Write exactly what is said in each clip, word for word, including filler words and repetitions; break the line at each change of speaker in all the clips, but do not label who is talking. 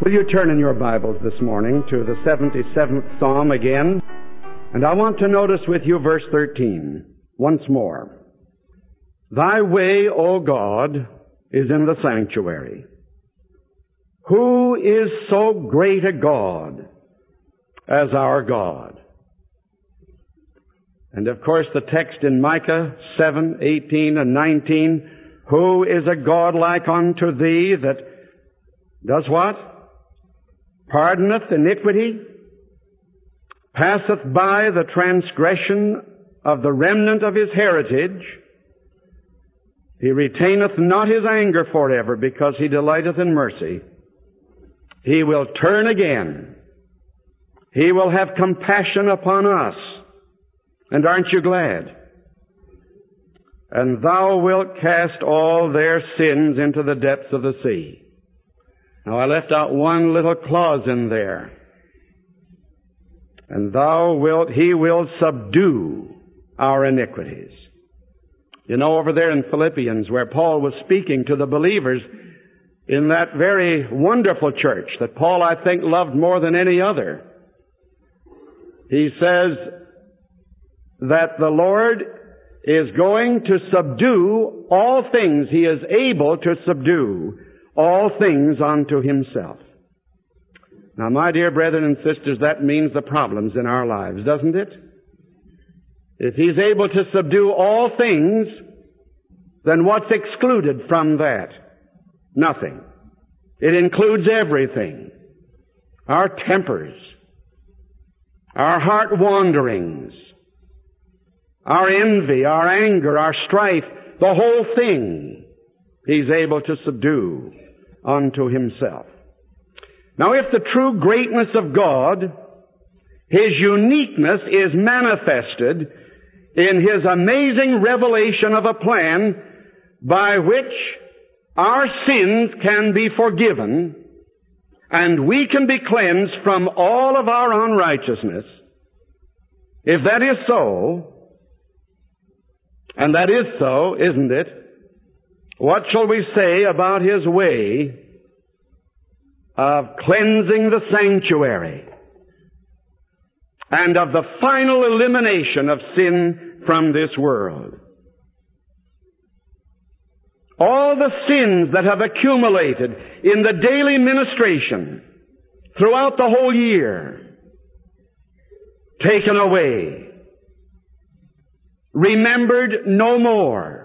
Will you turn in your Bibles this morning to the seventy-seventh Psalm again? And I want to notice with you verse thirteen once more. Thy way, O God, is in the sanctuary. Who is so great a God as our God? And of course the text in Micah seven, eighteen and nineteen, who is a God like unto thee that does what? Pardoneth iniquity, passeth by the transgression of the remnant of his heritage. He retaineth not his anger forever, because he delighteth in mercy. He will turn again. He will have compassion upon us. And aren't you glad? And thou wilt cast all their sins into the depths of the sea. Now I left out one little clause in there. And thou wilt, he will subdue our iniquities. You know, over there in Philippians, where Paul was speaking to the believers in that very wonderful church that Paul, I think, loved more than any other, he says that the Lord is going to subdue all things. He is able to subdue all things unto himself. Now, my dear brethren and sisters, that means the problems in our lives, doesn't it? If he's able to subdue all things, then what's excluded from that? Nothing. It includes everything. Our tempers, our heart wanderings, our envy, our anger, our strife, the whole thing he's able to subdue unto himself. Now, if the true greatness of God, his uniqueness, is manifested in his amazing revelation of a plan by which our sins can be forgiven and we can be cleansed from all of our unrighteousness, if that is so, and that is so, isn't it? What shall we say about his way of cleansing the sanctuary and of the final elimination of sin from this world? All the sins that have accumulated in the daily ministration throughout the whole year, taken away, remembered no more,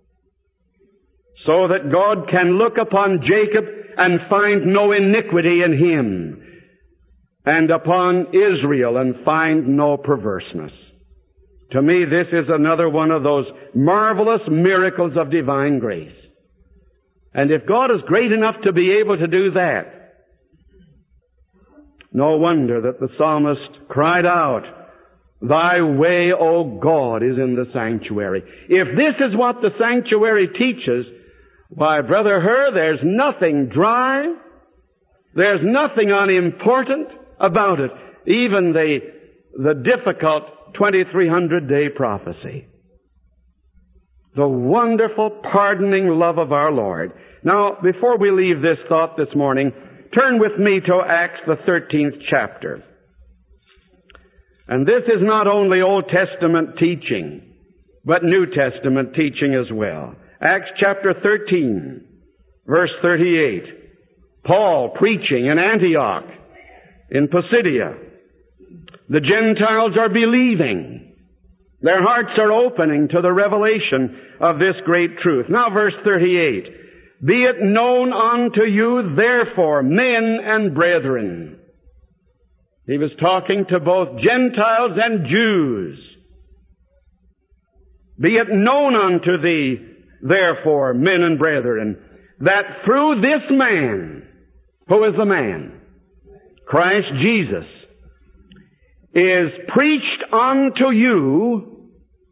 so that God can look upon Jacob and find no iniquity in him, and upon Israel and find no perverseness. To me, this is another one of those marvelous miracles of divine grace. And if God is great enough to be able to do that, no wonder that the psalmist cried out, Thy way, O God, is in the sanctuary. If this is what the sanctuary teaches, why, Brother Hur, there's nothing dry, there's nothing unimportant about it, even the, the difficult twenty-three hundred day prophecy. The wonderful pardoning love of our Lord. Now, before we leave this thought this morning, turn with me to Acts the thirteenth chapter. And this is not only Old Testament teaching, but New Testament teaching as well. Acts chapter thirteen, verse thirty-eight. Paul preaching in Antioch, in Pisidia. The Gentiles are believing. Their hearts are opening to the revelation of this great truth. Now verse thirty-eight. Be it known unto you, therefore, men and brethren. He was talking to both Gentiles and Jews. Be it known unto thee, therefore, men and brethren, that through this man, who is the man? Christ Jesus, is preached unto you,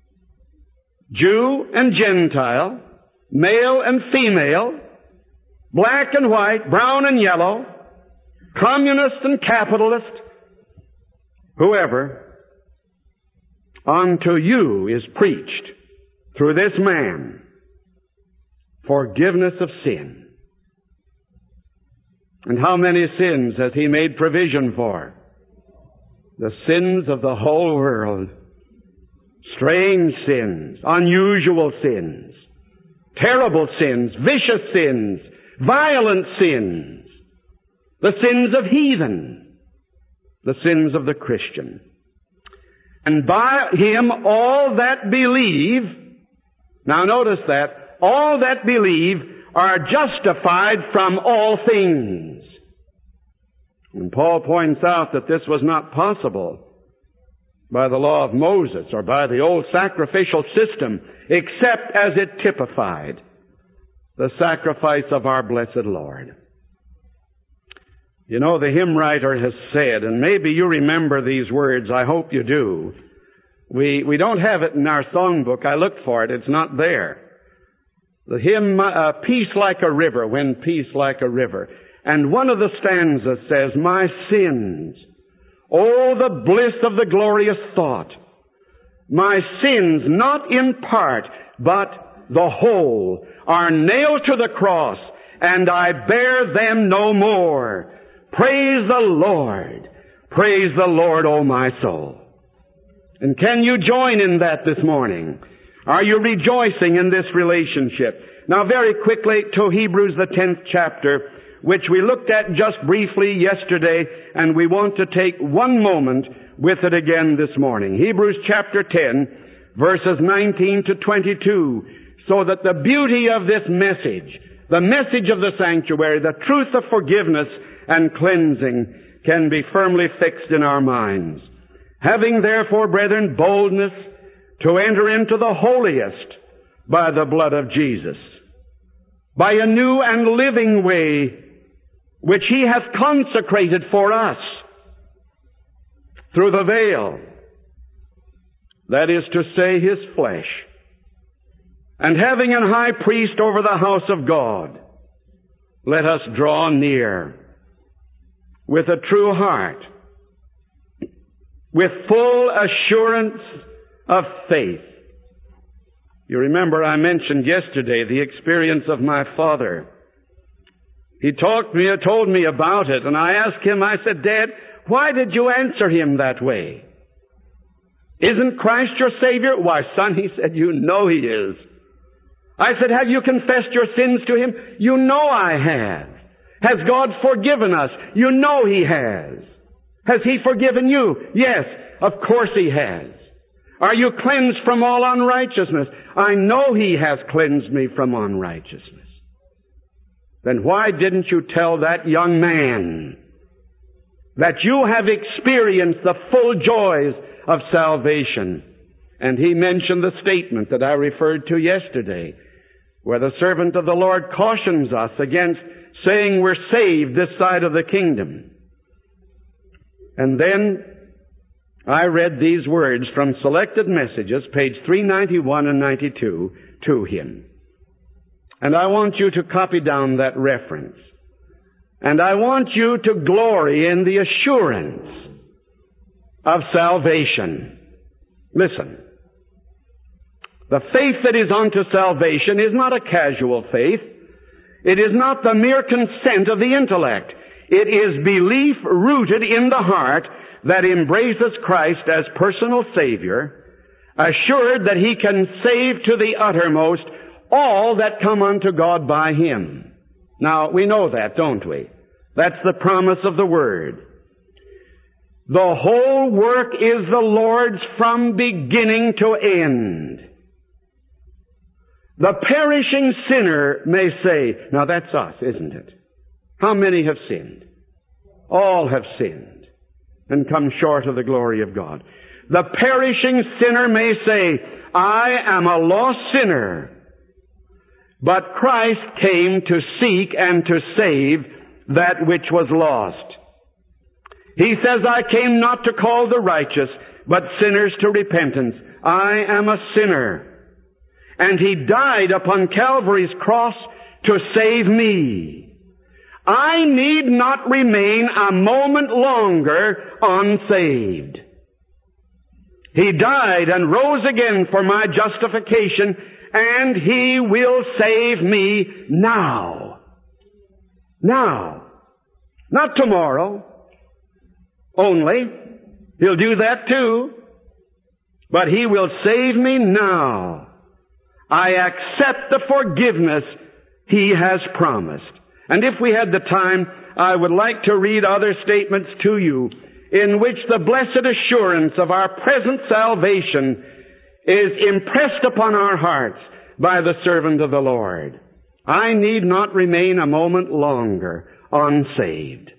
Jew and Gentile, male and female, black and white, brown and yellow, communist and capitalist, whoever, unto you is preached through this man forgiveness of sin. And how many sins has He made provision for? The sins of the whole world. Strange sins, unusual sins, terrible sins, vicious sins, violent sins, the sins of heathen, the sins of the Christian. And by Him all that believe, now notice that, all that believe are justified from all things. And Paul points out that this was not possible by the law of Moses or by the old sacrificial system, except as it typified the sacrifice of our blessed Lord. You know, the hymn writer has said, and maybe you remember these words, I hope you do. We, we don't have it in our songbook. I looked for it. It's not there. The hymn, uh, Peace Like a River, when peace like a river. And one of the stanzas says, my sins, oh, the bliss of the glorious thought. My sins, not in part, but the whole, are nailed to the cross, and I bear them no more. Praise the Lord. Praise the Lord, O my soul. And can you join in that this morning? Are you rejoicing in this relationship? Now very quickly to Hebrews the tenth chapter, which we looked at just briefly yesterday, and we want to take one moment with it again this morning. Hebrews chapter ten, verses nineteen to twenty-two, so that the beauty of this message, the message of the sanctuary, the truth of forgiveness and cleansing, can be firmly fixed in our minds. Having therefore, brethren, boldness to enter into the holiest by the blood of Jesus, by a new and living way which He hath consecrated for us through the veil, that is to say, His flesh, and having an high priest over the house of God, let us draw near with a true heart, with full assurance of faith. You remember I mentioned yesterday the experience of my father. He talked me, told me about it, and I asked him, I said, Dad, why did you answer him that way? Isn't Christ your Savior? Why, son, he said, you know He is. I said, have you confessed your sins to Him? You know I have. Has God forgiven us? You know He has. Has He forgiven you? Yes, of course He has. Are you cleansed from all unrighteousness? I know He has cleansed me from unrighteousness. Then why didn't you tell that young man that you have experienced the full joys of salvation? And he mentioned the statement that I referred to yesterday, where the servant of the Lord cautions us against saying we're saved this side of the kingdom. And then I read these words from Selected Messages, page three ninety-one and ninety-two, to him. And I want you to copy down that reference. And I want you to glory in the assurance of salvation. Listen. The faith that is unto salvation is not a casual faith. It is not the mere consent of the intellect. It is belief rooted in the heart that embraces Christ as personal Savior, assured that He can save to the uttermost all that come unto God by Him. Now, we know that, don't we? That's the promise of the Word. The whole work is the Lord's from beginning to end. The perishing sinner may say, now that's us, isn't it? How many have sinned? All have sinned and come short of the glory of God. The perishing sinner may say, I am a lost sinner, but Christ came to seek and to save that which was lost. He says, I came not to call the righteous, but sinners to repentance. I am a sinner. And He died upon Calvary's cross to save me. I need not remain a moment longer unsaved. He died and rose again for my justification, and He will save me now. Now. Not tomorrow only. He'll do that too. But He will save me now. I accept the forgiveness He has promised. And if we had the time, I would like to read other statements to you in which the blessed assurance of our present salvation is impressed upon our hearts by the servant of the Lord. I need not remain a moment longer unsaved.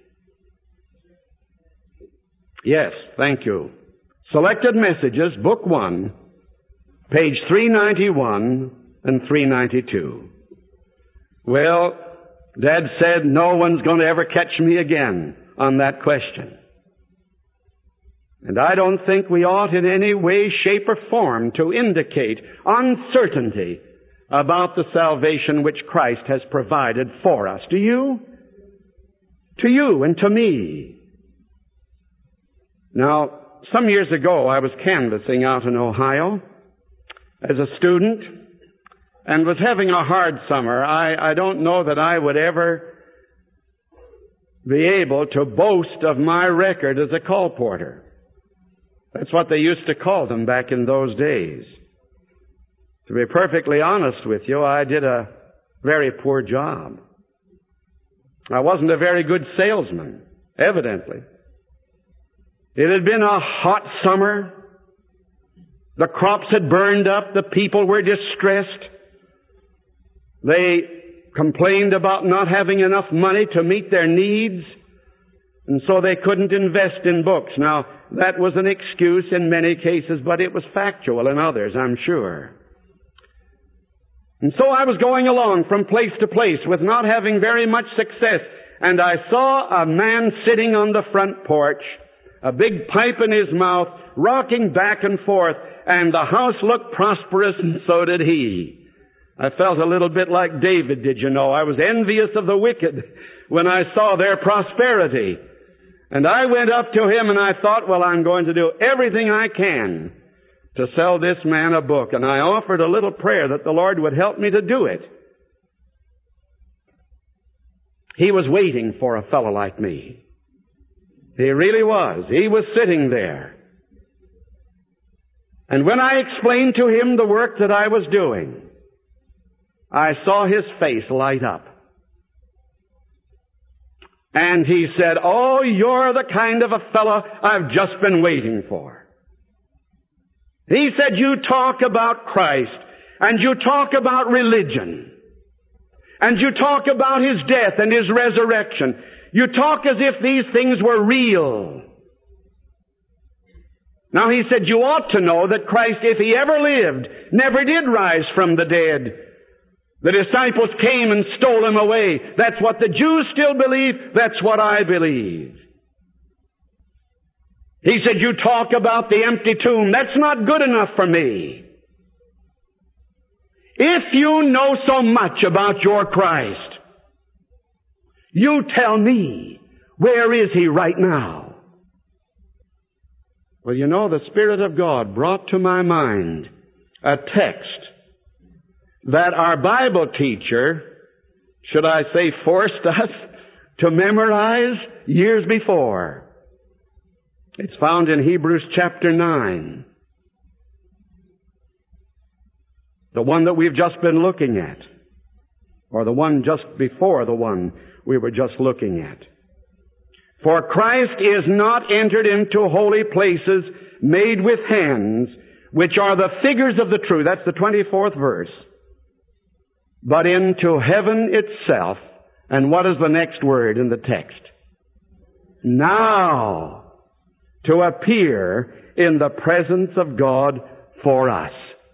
Yes, thank you. Selected Messages, Book one, page three ninety-one and three ninety-two. Well, Dad said no one's going to ever catch me again on that question. And I don't think we ought in any way, shape, or form to indicate uncertainty about the salvation which Christ has provided for us. Do you? To you and to me. Now, some years ago I was canvassing out in Ohio as a student and was having a hard summer. I, I don't know that I would ever be able to boast of my record as a colporteur. That's what they used to call them back in those days. To be perfectly honest with you, I did a very poor job. I wasn't a very good salesman, evidently. It had been a hot summer. The crops had burned up. The people were distressed. They complained about not having enough money to meet their needs, and so they couldn't invest in books. Now, that was an excuse in many cases, but it was factual in others, I'm sure. And so I was going along from place to place with not having very much success, and I saw a man sitting on the front porch, a big pipe in his mouth, rocking back and forth, and the house looked prosperous, and so did he. I felt a little bit like David, did you know? I was envious of the wicked when I saw their prosperity. And I went up to him and I thought, well, I'm going to do everything I can to sell this man a book. And I offered a little prayer that the Lord would help me to do it. He was waiting for a fellow like me. He really was. He was sitting there. And when I explained to him the work that I was doing, I saw his face light up. And he said, oh, you're the kind of a fellow I've just been waiting for. He said, you talk about Christ, and you talk about religion, and you talk about His death and His resurrection. You talk as if these things were real. Now, he said, you ought to know that Christ, if He ever lived, never did rise from the dead. The disciples came and stole Him away. That's what the Jews still believe. That's what I believe. He said, you talk about the empty tomb. That's not good enough for me. If you know so much about your Christ, you tell me, where is He right now? Well, you know, the Spirit of God brought to my mind a text that our Bible teacher, should I say, forced us to memorize years before. It's found in Hebrews chapter nine. The one that we've just been looking at. Or the one just before the one we were just looking at. For Christ is not entered into holy places made with hands, which are the figures of the true. That's the twenty-fourth verse. But into heaven itself. And what is the next word in the text? Now, to appear in the presence of God for us.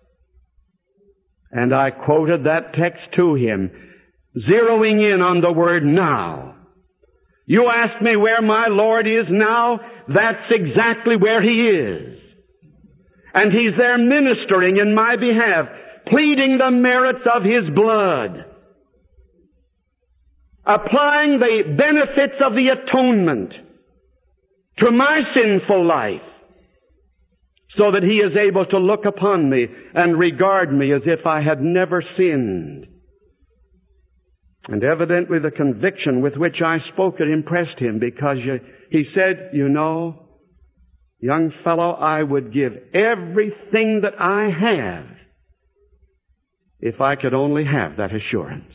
And I quoted that text to him, zeroing in on the word now. You ask me where my Lord is now? That's exactly where He is. And He's there ministering in my behalf, pleading the merits of His blood, applying the benefits of the atonement to my sinful life, so that He is able to look upon me and regard me as if I had never sinned. And evidently the conviction with which I spoke it impressed him, because you, he said, you know, young fellow, I would give everything that I have if I could only have that assurance.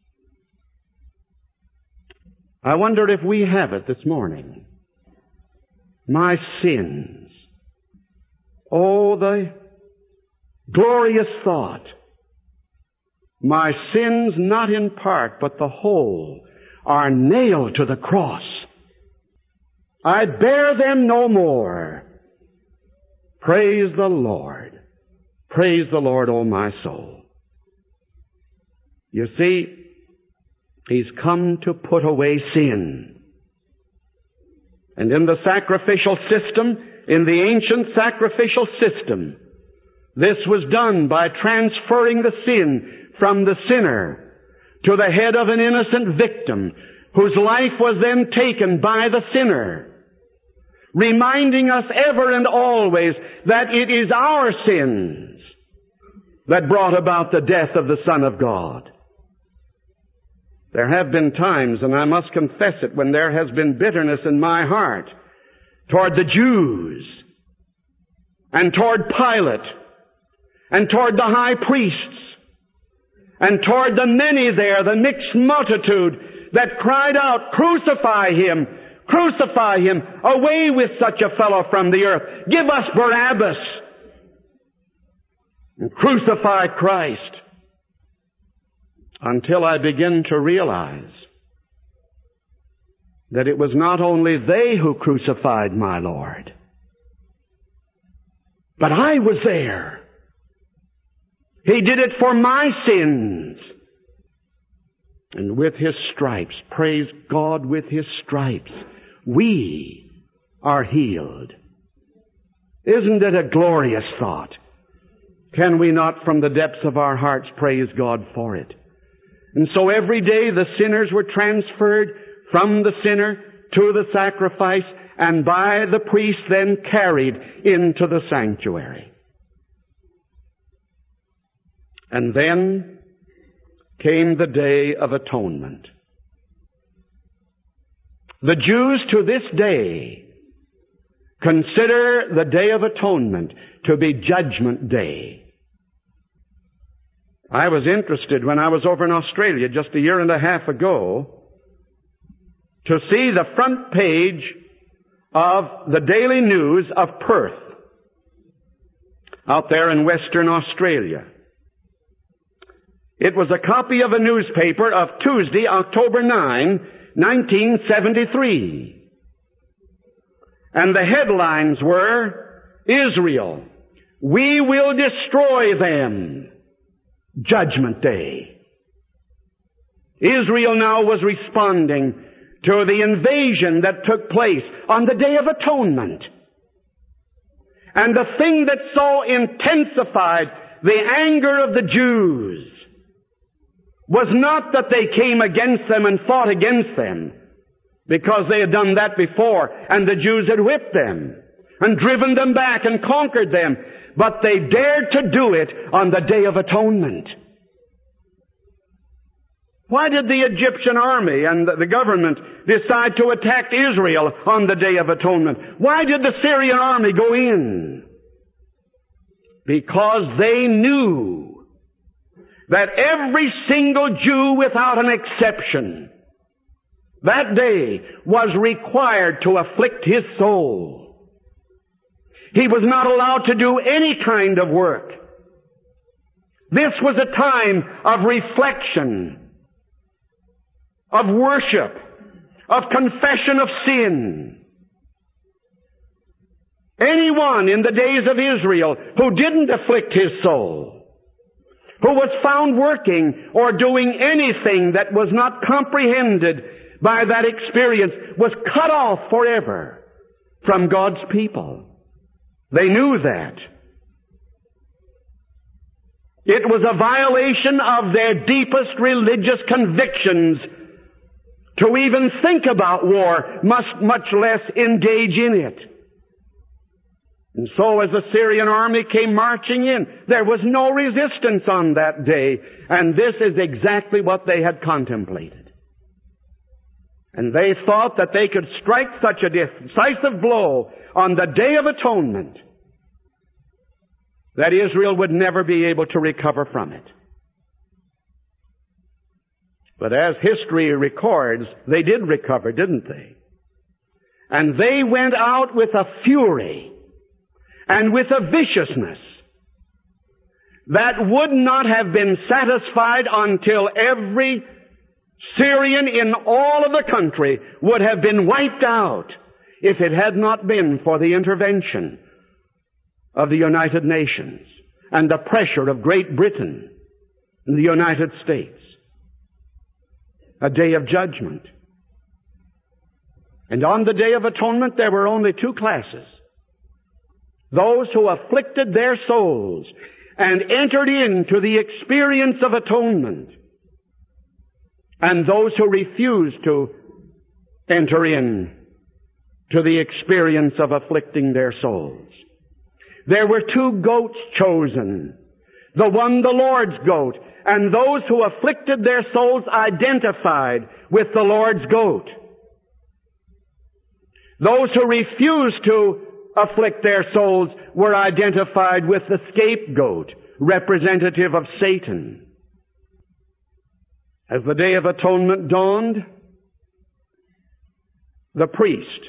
I wonder if we have it this morning. My sins. Oh, the glorious thought. My sins, not in part, but the whole, are nailed to the cross. I bear them no more. Praise the Lord. Praise the Lord, O my soul. You see, He's come to put away sin. And in the sacrificial system, in the ancient sacrificial system, this was done by transferring the sin from the sinner to the head of an innocent victim, whose life was then taken by the sinner, reminding us ever and always that it is our sins that brought about the death of the Son of God. There have been times, and I must confess it, when there has been bitterness in my heart toward the Jews and toward Pilate and toward the high priests and toward the many there, the mixed multitude that cried out, crucify Him, crucify Him, away with such a fellow from the earth. Give us Barabbas and crucify Christ. Until I begin to realize that it was not only they who crucified my Lord, but I was there. He did it for my sins. And with His stripes, praise God, with His stripes, we are healed. Isn't it a glorious thought? Can we not from the depths of our hearts praise God for it? And so every day the sinners were transferred from the sinner to the sacrifice, and by the priest then carried into the sanctuary. And then came the Day of Atonement. The Jews to this day consider the Day of Atonement to be Judgment Day. I was interested when I was over in Australia just a year and a half ago to see the front page of the Daily News of Perth, out there in Western Australia. It was a copy of a newspaper of Tuesday, October ninth, nineteen seventy-three. And the headlines were, Israel, we will destroy them. Judgment Day. Israel now was responding to the invasion that took place on the Day of Atonement. And the thing that so intensified the anger of the Jews was not that they came against them and fought against them, because they had done that before, and the Jews had whipped them and driven them back and conquered them, but they dared to do it on the Day of Atonement. Why did the Egyptian army and the government decide to attack Israel on the Day of Atonement? Why did the Syrian army go in? Because they knew that every single Jew without an exception that day was required to afflict his soul. He was not allowed to do any kind of work. This was a time of reflection, of worship, of confession of sin. Anyone in the days of Israel who didn't afflict his soul, who was found working or doing anything that was not comprehended by that experience, was cut off forever from God's people. They knew that. It was a violation of their deepest religious convictions to even think about war, much, much less engage in it. And so as the Syrian army came marching in, there was no resistance on that day. And this is exactly what they had contemplated. And they thought that they could strike such a decisive blow on the Day of Atonement that Israel would never be able to recover from it. But as history records, they did recover, didn't they? And they went out with a fury and with a viciousness that would not have been satisfied until every Syrian in all of the country would have been wiped out if it had not been for the intervention of the United Nations and the pressure of Great Britain and the United States. A day of judgment. And on the Day of Atonement there were only two classes. Those who afflicted their souls and entered into the experience of atonement, and those who refused to enter in to the experience of afflicting their souls. There were two goats chosen. The one, the Lord's goat, and those who afflicted their souls identified with the Lord's goat. Those who refused to afflict their souls were identified with the scapegoat, representative of Satan. As the Day of Atonement dawned, the priest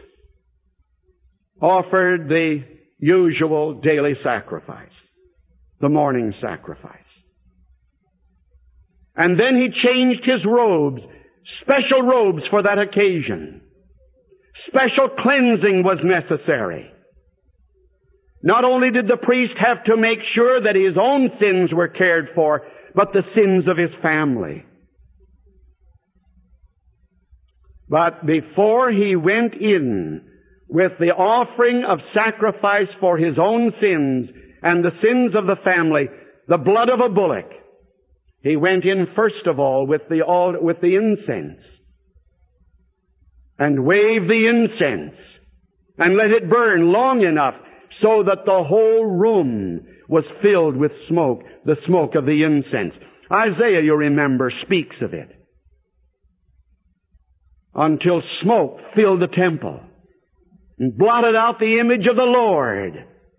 offered the usual daily sacrifice, the morning sacrifice. And then he changed his robes, special robes for that occasion. Special cleansing was necessary. Not only did the priest have to make sure that his own sins were cared for, but the sins of his family. But before he went in with the offering of sacrifice for his own sins and the sins of the family, the blood of a bullock, he went in first of all with the, with the incense and waved the incense and let it burn long enough so that the whole room was filled with smoke, the smoke of the incense. Isaiah, you remember, speaks of it. Until smoke filled the temple and blotted out the image of the Lord.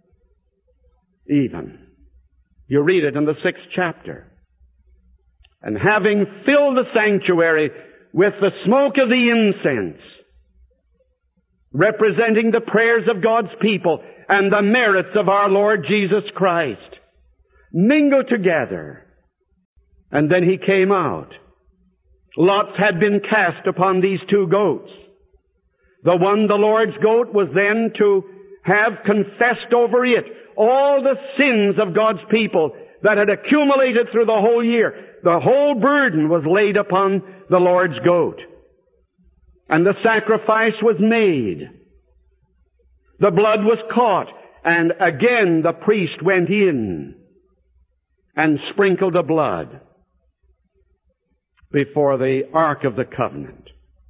Even. You read it in the sixth chapter. And having filled the sanctuary with the smoke of the incense, representing the prayers of God's people and the merits of our Lord Jesus Christ, mingled together. And then he came out. Lots had been cast upon these two goats. The one, the Lord's goat, was then to have confessed over it all the sins of God's people that had accumulated through the whole year. The whole burden was laid upon the Lord's goat. And the sacrifice was made. The blood was caught, and again the priest went in and sprinkled the blood before the Ark of the Covenant,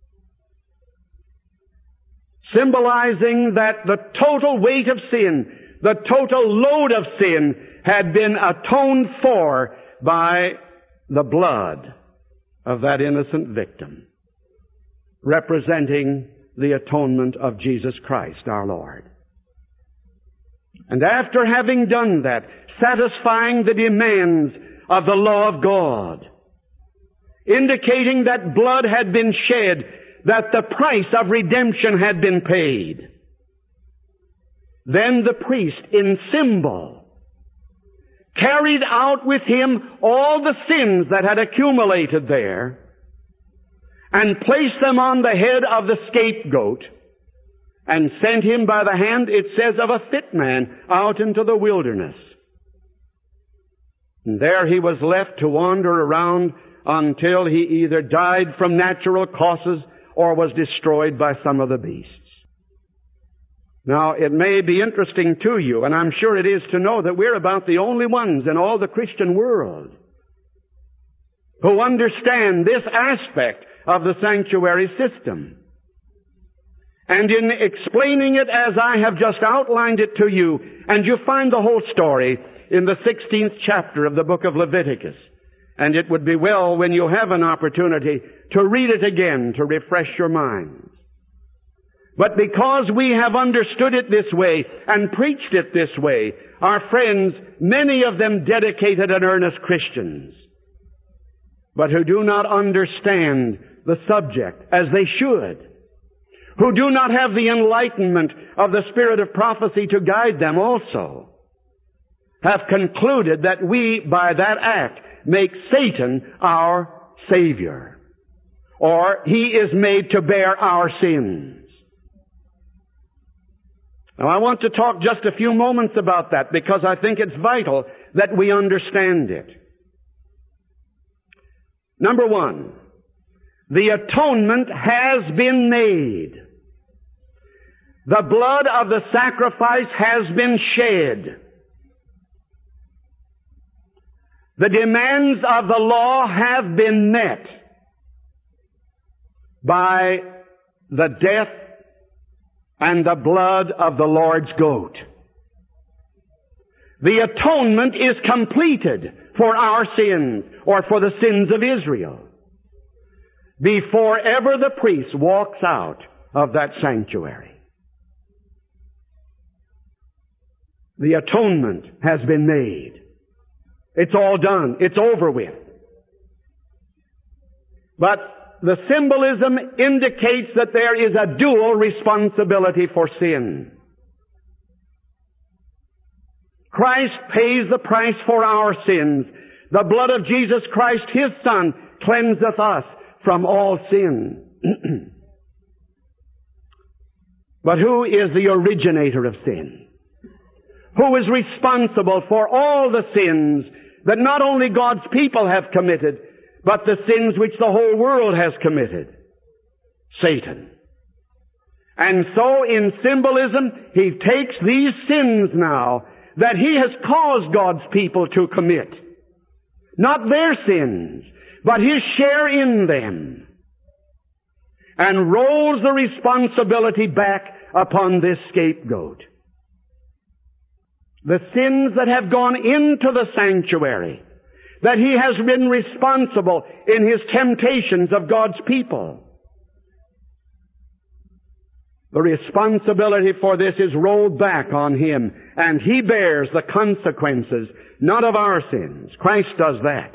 symbolizing that the total weight of sin, the total load of sin, had been atoned for by the blood of that innocent victim, representing the atonement of Jesus Christ our Lord. And after having done that, satisfying the demands of the law of God, indicating that blood had been shed, that the price of redemption had been paid, then the priest, in symbol, carried out with him all the sins that had accumulated there and placed them on the head of the scapegoat and sent him by the hand, it says, of a fit man out into the wilderness. And there he was left to wander around until he either died from natural causes or was destroyed by some of the beasts. Now, it may be interesting to you, and I'm sure it is to know that we're about the only ones in all the Christian world who understand this aspect of the sanctuary system. And in explaining it as I have just outlined it to you, and you find the whole story in the sixteenth chapter of the book of Leviticus. And it would be well, when you have an opportunity, to read it again to refresh your minds. But because we have understood it this way and preached it this way, our friends, many of them dedicated and earnest Christians, but who do not understand the subject as they should, who do not have the enlightenment of the spirit of prophecy to guide them also, have concluded that we, by that act, make Satan our Savior, or he is made to bear our sins. Now, I want to talk just a few moments about that because I think it's vital that we understand it. Number one, the atonement has been made. The blood of the sacrifice has been shed. The demands of the law have been met by the death and the blood of the Lord's goat. The atonement is completed for our sins, or for the sins of Israel, before ever the priest walks out of that sanctuary. The atonement has been made. It's all done. It's over with. But the symbolism indicates that there is a dual responsibility for sin. Christ pays the price for our sins. The blood of Jesus Christ, His Son, cleanseth us from all sin. But who is the originator of sin? Who is responsible for all the sins that not only God's people have committed, but the sins which the whole world has committed? Satan. And so in symbolism, he takes these sins now that he has caused God's people to commit. Not their sins, but his share in them. And rolls the responsibility back upon this scapegoat. The sins that have gone into the sanctuary, that he has been responsible in his temptations of God's people. The responsibility for this is rolled back on him, and he bears the consequences, not of our sins. Christ does that.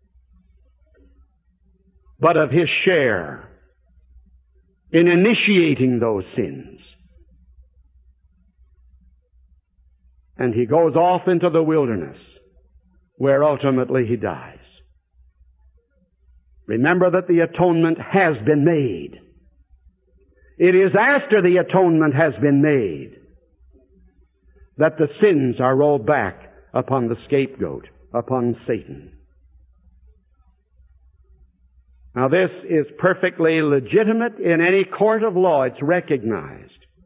But of his share in initiating those sins. And he goes off into the wilderness, where ultimately he dies. Remember that the atonement has been made. It is after the atonement has been made that the sins are rolled back upon the scapegoat, upon Satan. Now this is perfectly legitimate in any court of law. It's recognized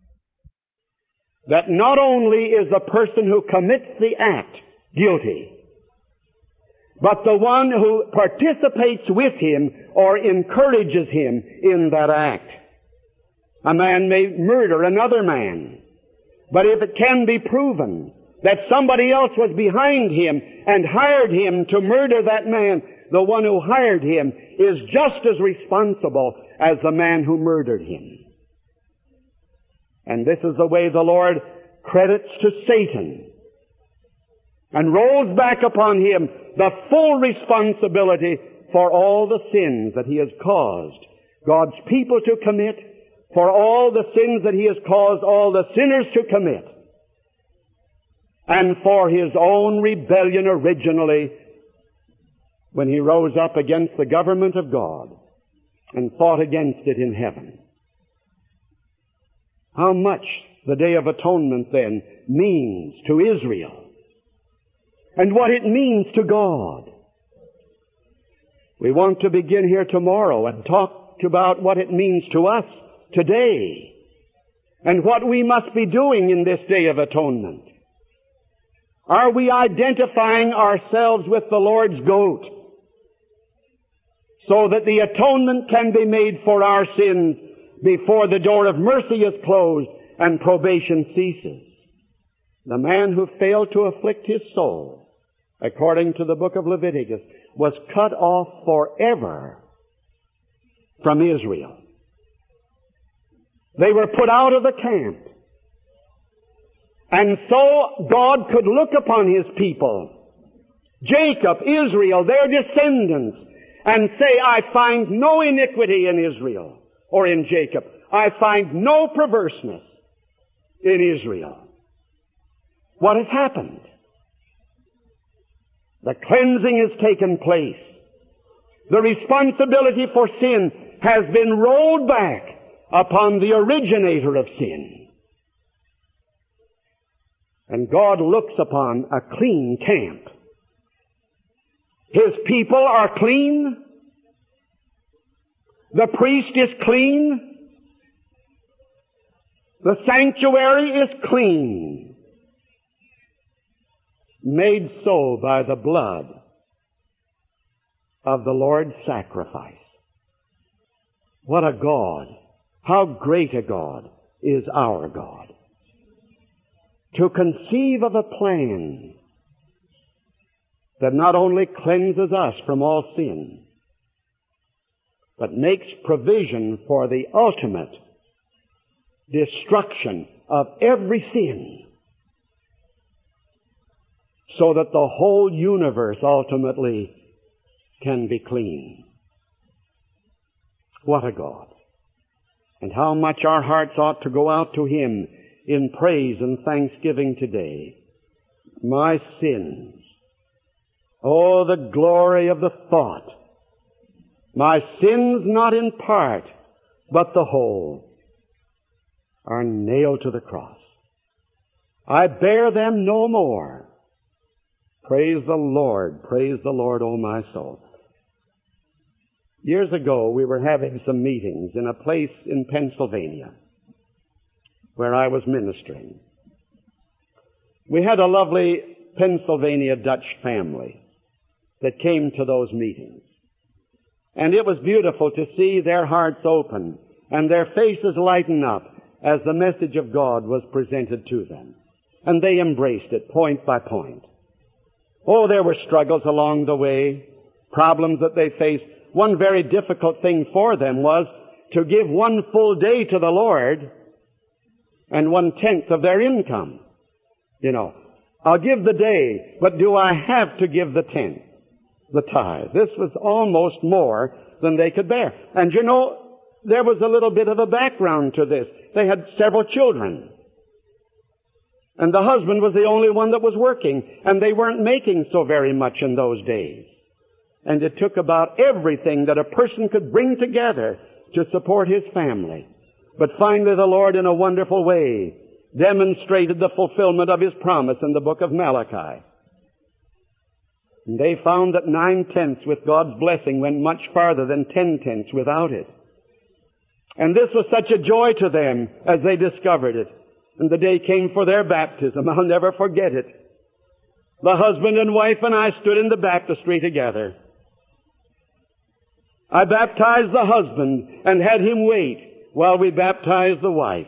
that not only is the person who commits the act guilty, but the one who participates with him or encourages him in that act. A man may murder another man, but if it can be proven that somebody else was behind him and hired him to murder that man, the one who hired him is just as responsible as the man who murdered him. And this is the way the Lord credits to Satan and rolls back upon him the full responsibility for all the sins that he has caused God's people to commit, for all the sins that he has caused all the sinners to commit, and for his own rebellion originally when he rose up against the government of God and fought against it in heaven. How much the Day of Atonement then means to Israel, and what it means to God. We want to begin here tomorrow and talk about what it means to us today, and what we must be doing in this Day of Atonement. Are we identifying ourselves with the Lord's goat so that the atonement can be made for our sins before the door of mercy is closed and probation ceases. The man who failed to afflict his soul, according to the book of Leviticus, was cut off forever from Israel. They were put out of the camp. And so God could look upon His people, Jacob, Israel, their descendants, and say, I find no iniquity in Israel or in Jacob. I find no perverseness in Israel. What has happened? The cleansing has taken place. The responsibility for sin has been rolled back upon the originator of sin. And God looks upon a clean camp. His people are clean. The priest is clean. The sanctuary is clean. Made so by the blood of the Lord's sacrifice. What a God! How great a God is our God! To conceive of a plan that not only cleanses us from all sin, but makes provision for the ultimate destruction of every sin, so that the whole universe ultimately can be clean. What a God! And how much our hearts ought to go out to Him in praise and thanksgiving today. My sins. Oh, the glory of the thought. My sins, not in part, but the whole, are nailed to the cross. I bear them no more. Praise the Lord. Praise the Lord, O my soul. Years ago, we were having some meetings in a place in Pennsylvania where I was ministering. We had a lovely Pennsylvania Dutch family that came to those meetings. And it was beautiful to see their hearts open and their faces lighten up as the message of God was presented to them. And they embraced it point by point. Oh, there were struggles along the way, problems that they faced. One very difficult thing for them was to give one full day to the Lord and one-tenth of their income. You know, I'll give the day, but do I have to give the tenth, the tithe? This was almost more than they could bear. And you know, there was a little bit of a background to this. They had several children. And the husband was the only one that was working, and they weren't making so very much in those days. And it took about everything that a person could bring together to support his family. But finally the Lord, in a wonderful way, demonstrated the fulfillment of His promise in the book of Malachi. And they found that nine-tenths with God's blessing went much farther than ten-tenths without it. And this was such a joy to them as they discovered it. And the day came for their baptism. I'll never forget it. The husband and wife and I stood in the baptistry together. I baptized the husband and had him wait while we baptized the wife.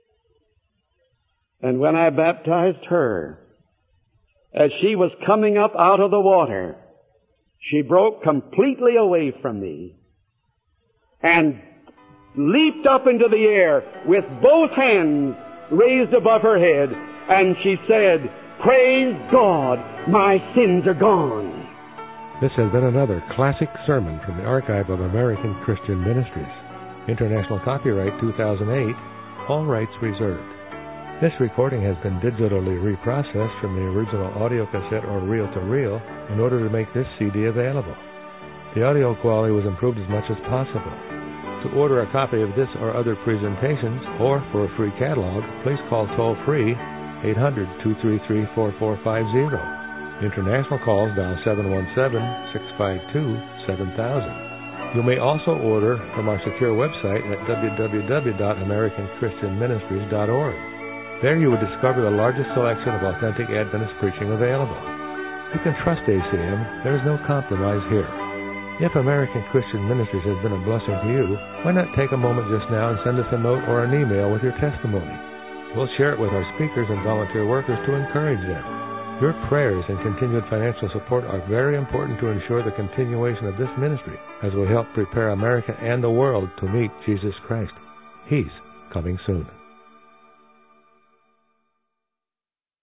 And when I baptized her, as she was coming up out of the water, she broke completely away from me and leaped up into the air with both hands raised above her head, and she said, "Praise God, my sins are gone."
This has been another classic sermon from the Archive of American Christian Ministries. International copyright two thousand eight, all rights reserved. This recording has been digitally reprocessed from the original audio cassette or reel-to-reel in order to make this C D available. The audio quality was improved as much as possible. To order a copy of this or other presentations, or for a free catalog, please call toll-free eight hundred, two three three, four four five zero. International calls dial seven one seven, six five two, seven thousand. You may also order from our secure website at w w w dot american christian ministries dot org. There you will discover the largest selection of authentic Adventist preaching available. You can trust A C M. There is no compromise here. If American Christian Ministries has been a blessing to you, why not take a moment just now and send us a note or an email with your testimony? We'll share it with our speakers and volunteer workers to encourage them. Your prayers and continued financial support are very important to ensure the continuation of this ministry as we help prepare America and the world to meet Jesus Christ. He's coming soon.